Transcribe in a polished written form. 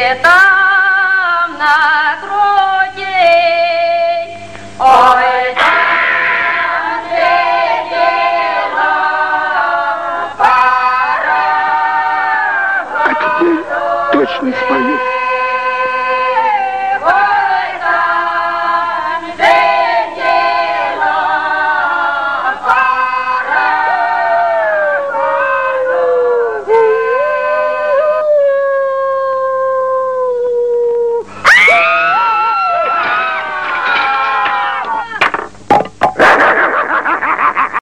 там на груди, ой, там сидела пара. А теперь точно спою.